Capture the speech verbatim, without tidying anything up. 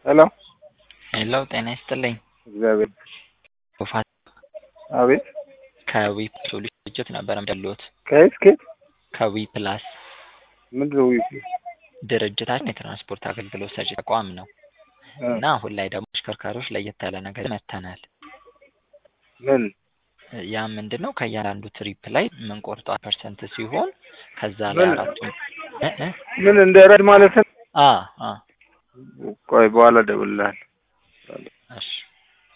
ሄሎ ሄሎ ጤና ይስጥልኝ። እግዚአብሔር ወፋት አቤት ከዊ ሶሉሽን ድርጅት ነበር የምደውልዎት። ከየት ከየት? ከዊ ፕላስ ምንድን ነው ዊ ድርጅታችን የትራንስፖርት አገልግሎት ሰጪ ተቋም ነው እ እና አሁን ላይ ደግሞ አሽከርካሪዎች ለየት ያለ ነገር መተናል። ምን ያ ምንድነው? ከእያንዳንዱ ትሪፕ ላይ የምንቆርጠው ፐርሰንት ሲሆን ከዛ ላይ ምን አራቱን እ እ ምን እንደ ረድ ማለት ነው? አ አ ቆይ በኋላ እደውልልሃለሁ። እሺ